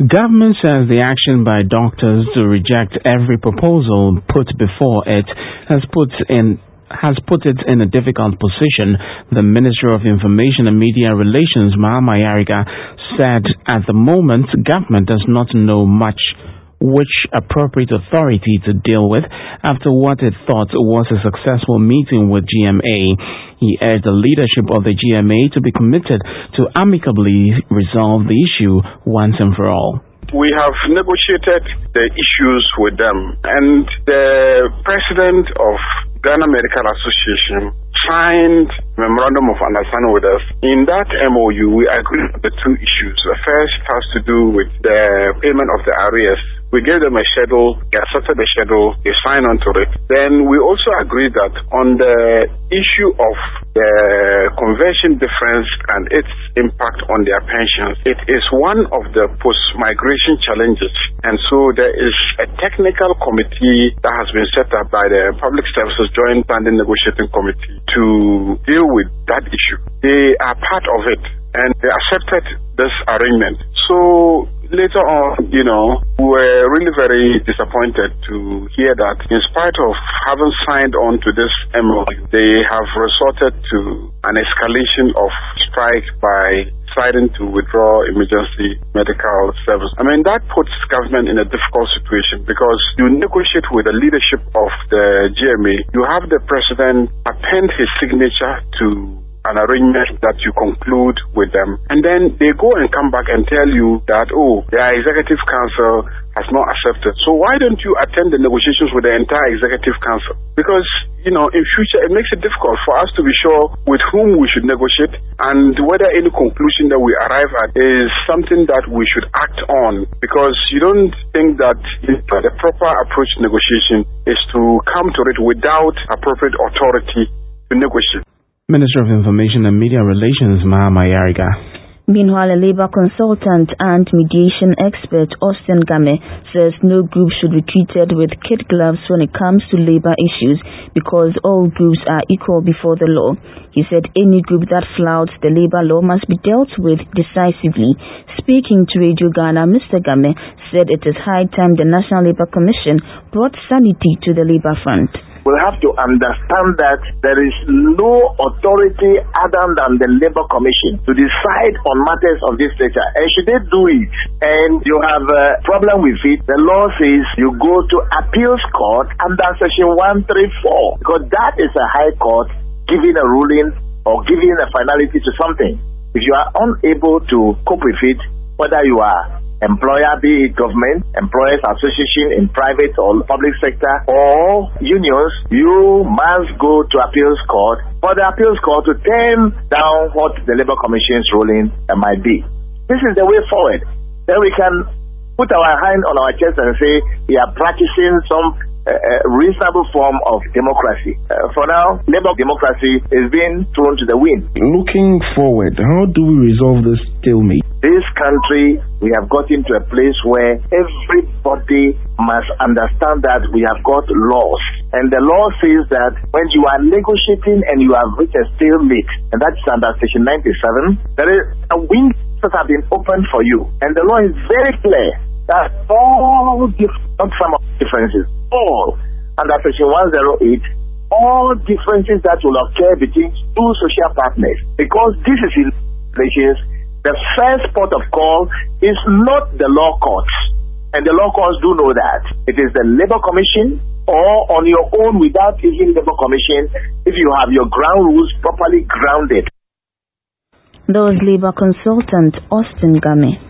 Government says the action by doctors to reject every proposal put before it has put it in a difficult position. The Minister of Information and Media Relations, Mahama Yariga, said at the moment government does not know much which appropriate authority to deal with after what it thought was a successful meeting with GMA. He urged the leadership of the GMA to be committed to amicably resolve the issue once and for all. We have negotiated the issues with them, and the president of Ghana Medical Association signed memorandum of understanding with us. In that MOU, we agreed on the two issues. The first has to do with the payment of the arrears. We gave them a schedule, they accepted the schedule, they signed onto it. Then we also agreed that on the issue of the conversion difference and its impact on their pensions, it is one of the post-migration challenges. And so there is a technical committee that has been set up by the Public Services Joint Standing Negotiating Committee to deal with that issue. They are part of it and they accepted this arrangement. So later on, we were really very disappointed to hear that in spite of having signed on to this MOU, they have resorted to an escalation of strike by deciding to withdraw emergency medical service. I mean, that puts government in a difficult situation because you negotiate with the leadership of the GMA. You have the president append his signature to an arrangement that you conclude with them, and then they go and come back and tell you that, their executive council has not accepted. So why don't you attend the negotiations with the entire executive council? Because, in future, it makes it difficult for us to be sure with whom we should negotiate and whether any conclusion that we arrive at is something that we should act on, because you don't think that the proper approach to negotiation is to come to it without appropriate authority to negotiate. Minister of Information and Media Relations, Mahama Yariga. Meanwhile, a labor consultant and mediation expert, Austin Game, says no group should be treated with kid gloves when it comes to labor issues because all groups are equal before the law. He said any group that flouts the labor law must be dealt with decisively. Speaking to Radio Ghana, Mr. Game said it is high time the National Labour Commission brought sanity to the labor front. We'll have to understand that there is no authority other than the Labour Commission to decide on matters of this nature. And should they do it and you have a problem with it, the law says you go to appeals court under section 134, because that is a high court giving a ruling or giving a finality to something. If you are unable to cope with it, whether you are employer, be it government, employers association in private or public sector, or unions, you must go to appeals court for the appeals court to turn down what the Labour Commission's ruling might be. This is the way forward. Then we can put our hand on our chest and say we are practicing some reasonable form of democracy. For now, Labour democracy is being thrown to the wind. Looking forward, how do we resolve this stalemate? This country, we have gotten to a place where everybody must understand that we have got laws. And the law says that when you are negotiating and you have reached a stalemate, and that's under section 97, there is a window that have been opened for you. And the law is very clear that all not some of the differences, all under section 108, all differences that will occur between two social partners, because this is in relations. The first port of call is not the law courts, and the law courts do know that. It is the Labour Commission, or on your own without even Labour Commission, if you have your ground rules properly grounded. Those Labour consultant Austin Game.